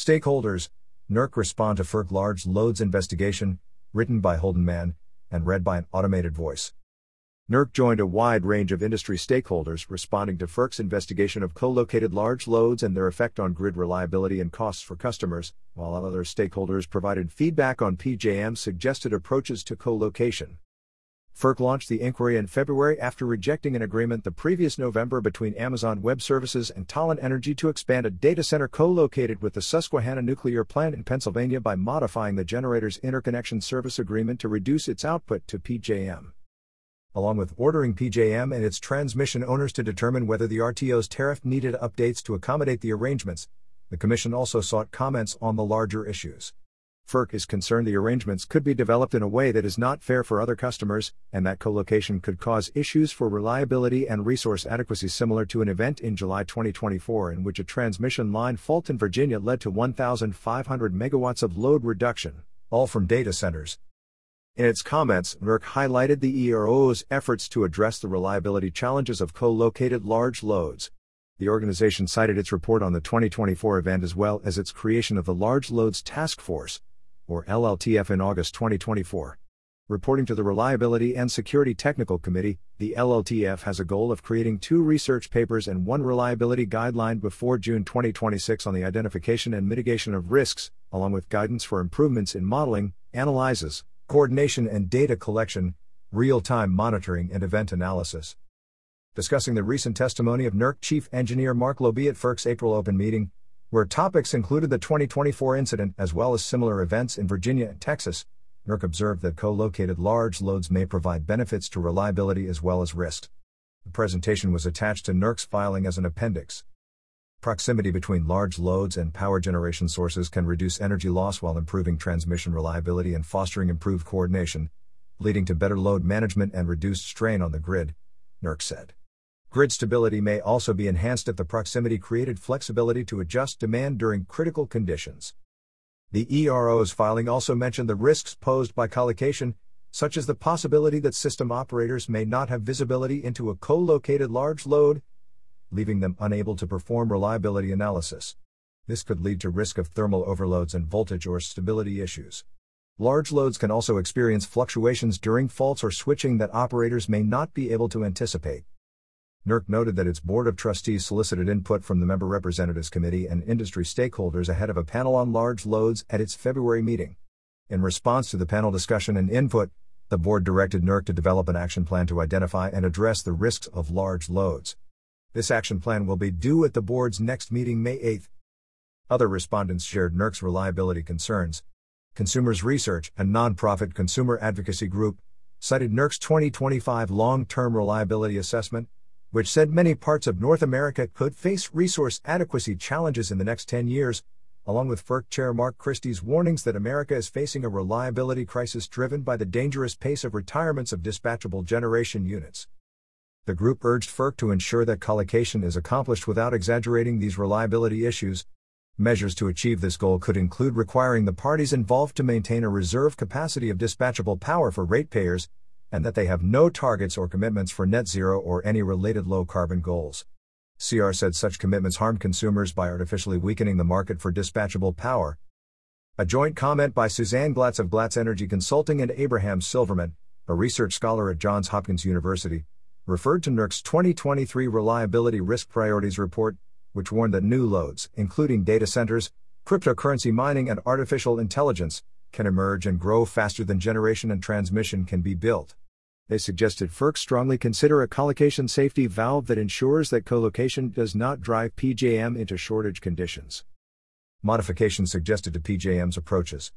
Stakeholders, NERC respond to FERC large loads investigation, written by Holden Mann, and read by an automated voice. NERC joined a wide range of industry stakeholders responding to FERC's investigation of co-located large loads and their effect on grid reliability and costs for customers, while other stakeholders provided feedback on PJM's suggested approaches to co-location. FERC launched the inquiry in February after rejecting an agreement the previous November between Amazon Web Services and Talen Energy to expand a data center co-located with the Susquehanna Nuclear Plant in Pennsylvania by modifying the generator's interconnection service agreement to reduce its output to PJM. Along with ordering PJM and its transmission owners to determine whether the RTO's tariff needed updates to accommodate the arrangements, the Commission also sought comments on the larger issues. FERC is concerned the arrangements could be developed in a way that is not fair for other customers, and that co-location could cause issues for reliability and resource adequacy similar to an event in July 2024 in which a transmission line fault in Virginia led to 1,500 megawatts of load reduction, all from data centers. In its comments, NERC highlighted the ERO's efforts to address the reliability challenges of co-located large loads. The organization cited its report on the 2024 event as well as its creation of the Large Loads Task Force, or LLTF, in August 2024. Reporting to the Reliability and Security Technical Committee, the LLTF has a goal of creating 2 research papers and 1 reliability guideline before June 2026 on the identification and mitigation of risks, along with guidance for improvements in modeling, analysis, coordination and data collection, real-time monitoring and event analysis. Discussing the recent testimony of NERC Chief Engineer Mark Lobie at FERC's April open meeting, where topics included the 2024 incident as well as similar events in Virginia and Texas, NERC observed that co-located large loads may provide benefits to reliability as well as risk. The presentation was attached to NERC's filing as an appendix. Proximity between large loads and power generation sources can reduce energy loss while improving transmission reliability and fostering improved coordination, leading to better load management and reduced strain on the grid, NERC said. Grid stability may also be enhanced if the proximity created flexibility to adjust demand during critical conditions. The ERO's filing also mentioned the risks posed by collocation, such as the possibility that system operators may not have visibility into a co-located large load, leaving them unable to perform reliability analysis. This could lead to risk of thermal overloads and voltage or stability issues. Large loads can also experience fluctuations during faults or switching that operators may not be able to anticipate. NERC noted that its Board of Trustees solicited input from the Member Representatives Committee and industry stakeholders ahead of a panel on large loads at its February meeting. In response to the panel discussion and input, the board directed NERC to develop an action plan to identify and address the risks of large loads. This action plan will be due at the board's next meeting May 8. Other respondents shared NERC's reliability concerns. Consumers Research, a nonprofit consumer advocacy group, cited NERC's 2025 long-term reliability assessment, which said many parts of North America could face resource adequacy challenges in the next 10 years, along with FERC Chair Mark Christie's warnings that America is facing a reliability crisis driven by the dangerous pace of retirements of dispatchable generation units. The group urged FERC to ensure that collocation is accomplished without exaggerating these reliability issues. Measures to achieve this goal could include requiring the parties involved to maintain a reserve capacity of dispatchable power for ratepayers, and that they have no targets or commitments for net zero or any related low-carbon goals. CR said such commitments harm consumers by artificially weakening the market for dispatchable power. A joint comment by Suzanne Glatz of Glatz Energy Consulting and Abraham Silverman, a research scholar at Johns Hopkins University, referred to NERC's 2023 Reliability Risk Priorities Report, which warned that new loads, including data centers, cryptocurrency mining and artificial intelligence, can emerge and grow faster than generation and transmission can be built. They suggested FERC strongly consider a collocation safety valve that ensures that co-location does not drive PJM into shortage conditions. Modifications suggested to PJM's approaches.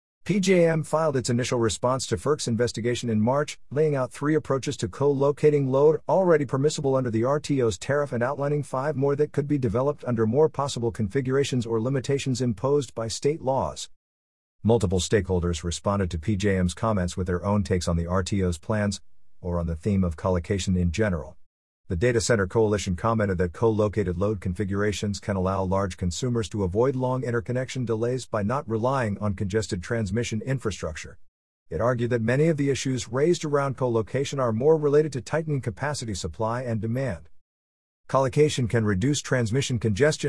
PJM filed its initial response to FERC's investigation in March, laying out 3 approaches to co-locating load already permissible under the RTO's tariff and outlining 5 more that could be developed under more possible configurations or limitations imposed by state laws. Multiple stakeholders responded to PJM's comments with their own takes on the RTO's plans, or on the theme of collocation in general. The Data Center Coalition commented that co-located load configurations can allow large consumers to avoid long interconnection delays by not relying on congested transmission infrastructure. It argued that many of the issues raised around co-location are more related to tightening capacity supply and demand. Collocation can reduce transmission congestion,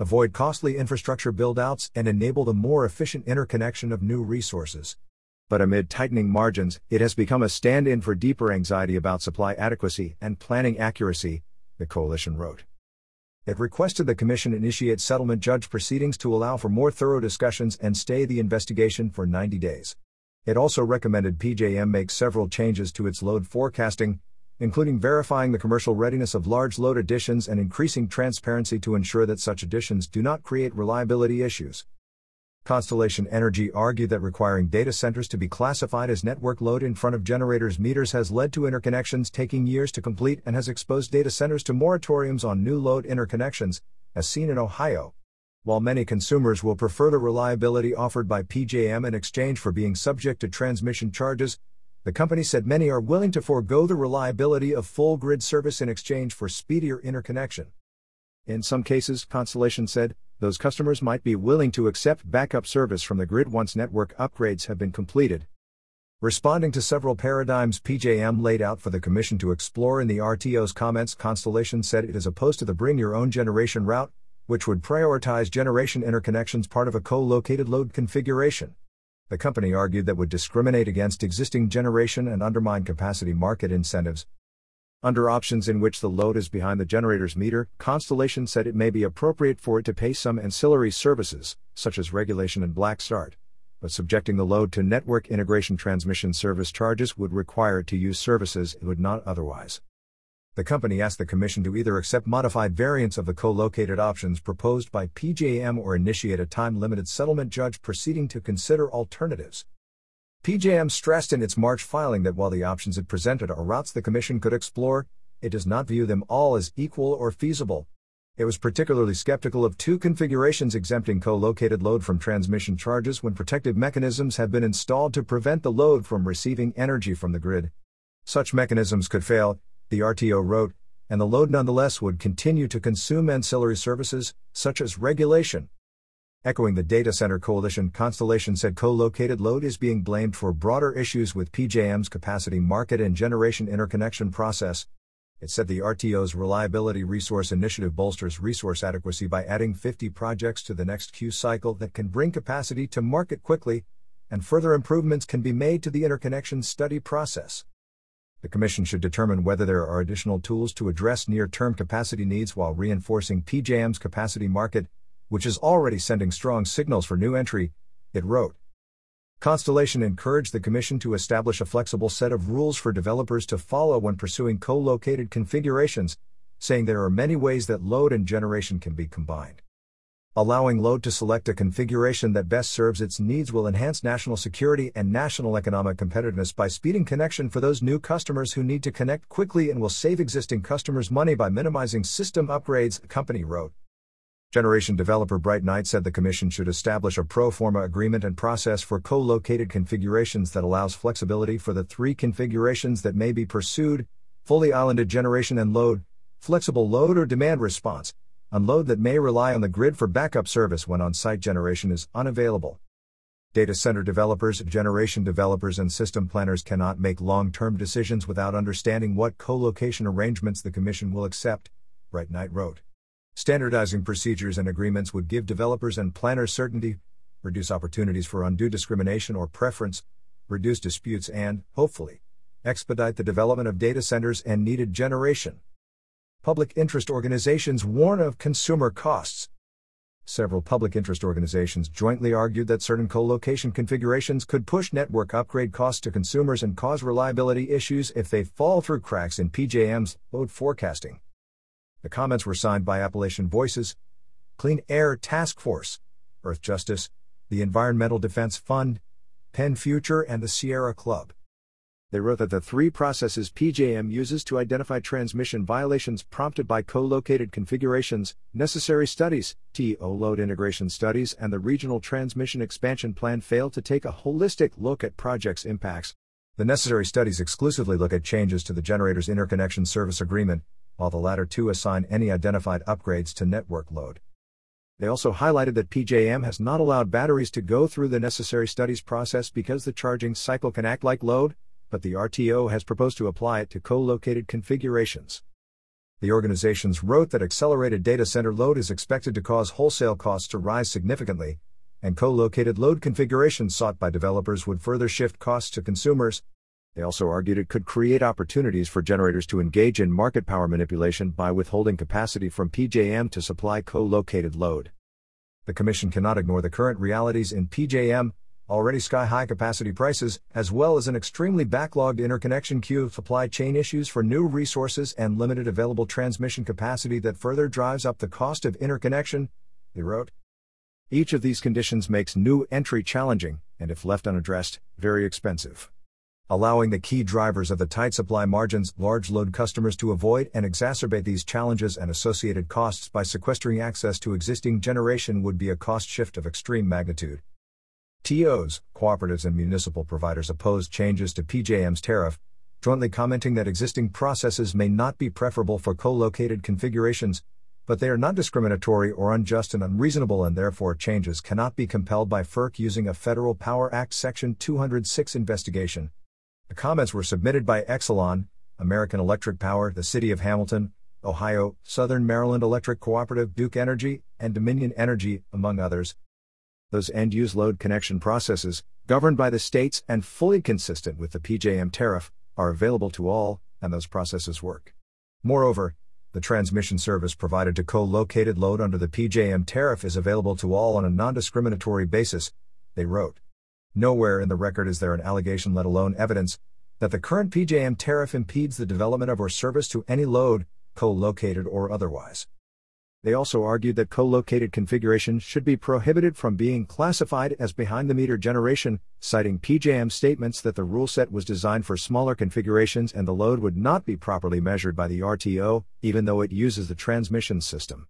avoid costly infrastructure build-outs, and enable the more efficient interconnection of new resources. But amid tightening margins, it has become a stand-in for deeper anxiety about supply adequacy and planning accuracy, the coalition wrote. It requested the Commission initiate settlement judge proceedings to allow for more thorough discussions and stay the investigation for 90 days. It also recommended PJM make several changes to its load forecasting, including verifying the commercial readiness of large load additions and increasing transparency to ensure that such additions do not create reliability issues. Constellation Energy argued that requiring data centers to be classified as network load in front of generators' meters has led to interconnections taking years to complete and has exposed data centers to moratoriums on new load interconnections, as seen in Ohio. While many consumers will prefer the reliability offered by PJM in exchange for being subject to transmission charges, the company said many are willing to forego the reliability of full grid service in exchange for speedier interconnection. In some cases, Constellation said, those customers might be willing to accept backup service from the grid once network upgrades have been completed. Responding to several paradigms PJM laid out for the Commission to explore in the RTO's comments, Constellation said it is opposed to the bring your own generation route, which would prioritize generation interconnections part of a co-located load configuration. The company argued that would discriminate against existing generation and undermine capacity market incentives. Under options in which the load is behind the generator's meter, Constellation said it may be appropriate for it to pay some ancillary services, such as regulation and black start, but subjecting the load to network integration transmission service charges would require it to use services it would not otherwise. The company asked the Commission to either accept modified variants of the co-located options proposed by PJM or initiate a time-limited settlement judge proceeding to consider alternatives. PJM stressed in its March filing that while the options it presented are routes the Commission could explore, it does not view them all as equal or feasible. It was particularly skeptical of two configurations exempting co-located load from transmission charges when protective mechanisms have been installed to prevent the load from receiving energy from the grid. Such mechanisms could fail, the RTO wrote, and the load nonetheless would continue to consume ancillary services, such as regulation. Echoing the data center coalition, Constellation said co-located load is being blamed for broader issues with PJM's capacity market and generation interconnection process. It said the RTO's Reliability Resource Initiative bolsters resource adequacy by adding 50 projects to the next queue cycle that can bring capacity to market quickly, and further improvements can be made to the interconnection study process. The Commission should determine whether there are additional tools to address near-term capacity needs while reinforcing PJM's capacity market, which is already sending strong signals for new entry, it wrote. Constellation encouraged the Commission to establish a flexible set of rules for developers to follow when pursuing co-located configurations, saying there are many ways that load and generation can be combined. Allowing load to select a configuration that best serves its needs will enhance national security and national economic competitiveness by speeding connection for those new customers who need to connect quickly and will save existing customers money by minimizing system upgrades, the company wrote. Generation developer Bright Knight said the Commission should establish a pro forma agreement and process for co-located configurations that allows flexibility for the three configurations that may be pursued: fully islanded generation and load, flexible load or demand response, and load that may rely on the grid for backup service when on-site generation is unavailable. Data center developers, generation developers and system planners cannot make long-term decisions without understanding what co-location arrangements the Commission will accept, Bright Knight wrote. Standardizing procedures and agreements would give developers and planners certainty, reduce opportunities for undue discrimination or preference, reduce disputes and, hopefully, expedite the development of data centers and needed generation. Public interest organizations warn of consumer costs. Several public interest organizations jointly argued that certain co-location configurations could push network upgrade costs to consumers and cause reliability issues if they fall through cracks in PJM's load forecasting. The comments were signed by Appalachian Voices, Clean Air Task Force, Earth Justice, the Environmental Defense Fund, Penn Future and the Sierra Club. They wrote that the three processes PJM uses to identify transmission violations prompted by co-located configurations, necessary studies, TO load integration studies and the Regional Transmission Expansion Plan fail to take a holistic look at projects' impacts. The necessary studies exclusively look at changes to the generator's interconnection service agreement, while the latter two assign any identified upgrades to network load. They also highlighted that PJM has not allowed batteries to go through the necessary studies process because the charging cycle can act like load, but the RTO has proposed to apply it to co-located configurations. The organizations wrote that accelerated data center load is expected to cause wholesale costs to rise significantly, and co-located load configurations sought by developers would further shift costs to consumers. They also argued it could create opportunities for generators to engage in market power manipulation by withholding capacity from PJM to supply co-located load. The Commission cannot ignore the current realities in PJM, already sky-high capacity prices, as well as an extremely backlogged interconnection queue of supply chain issues for new resources and limited available transmission capacity that further drives up the cost of interconnection, they wrote. Each of these conditions makes new entry challenging, and if left unaddressed, very expensive. Allowing the key drivers of the tight supply margins, large load customers, to avoid and exacerbate these challenges and associated costs by sequestering access to existing generation would be a cost shift of extreme magnitude. TOs, cooperatives and municipal providers opposed changes to PJM's tariff, jointly commenting that existing processes may not be preferable for co-located configurations, but they are not discriminatory or unjust and unreasonable, and therefore changes cannot be compelled by FERC using a Federal Power Act Section 206 investigation. The comments were submitted by Exelon, American Electric Power, the City of Hamilton, Ohio, Southern Maryland Electric Cooperative, Duke Energy, and Dominion Energy, among others. Those end-use load connection processes, governed by the states and fully consistent with the PJM tariff, are available to all, and those processes work. Moreover, the transmission service provided to co-located load under the PJM tariff is available to all on a non-discriminatory basis, they wrote. Nowhere in the record is there an allegation, let alone evidence, that the current PJM tariff impedes the development of or service to any load, co-located or otherwise. They also argued that co-located configurations should be prohibited from being classified as behind-the-meter generation, citing PJM statements that the rule set was designed for smaller configurations and the load would not be properly measured by the RTO, even though it uses the transmission system.